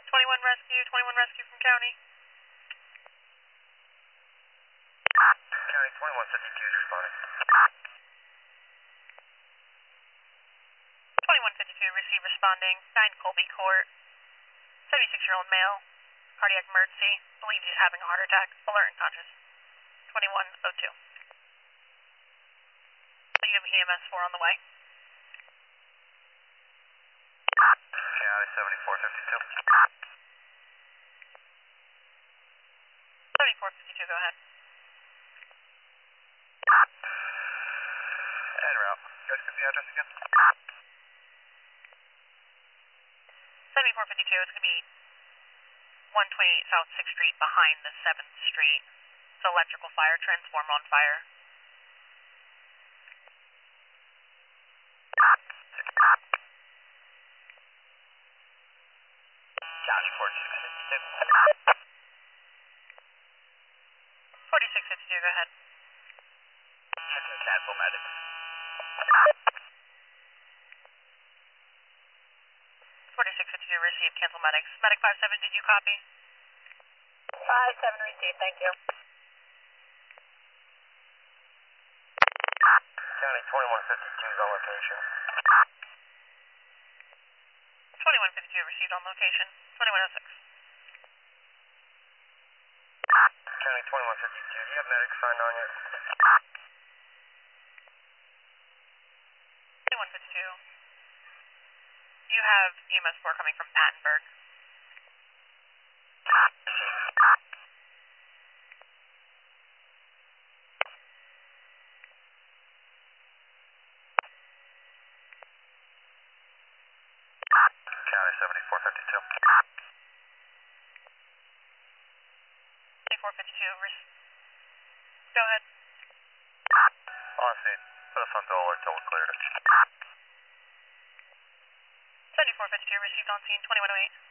21 rescue from county. County 2152 is responding. 2152, receive responding. 9 Colby Court. 76-year-old male. Cardiac emergency. Believes he's having a heart attack. Alert and conscious. 2102. So you have EMS 4 on the way. County 7452. 7452, go ahead. En route. You guys give the address again? 7452, it's going to be 128 South 6th Street behind the 7th Street. It's electrical fire, transformer on fire. County 4652. 4652, go ahead. Cancel medic. 4652, receive, cancel medics. Medic 57, did you copy? 57 received, thank you. County 2152 is on location. 2152, received on location. 2106. County 2152, do you have medics signed on yet? 2152. You have EMS 4 coming from Pattenberg. County 7452. 7452, go ahead. On scene. Put us on dual alert till we're cleared. 7452, received on scene, 2108.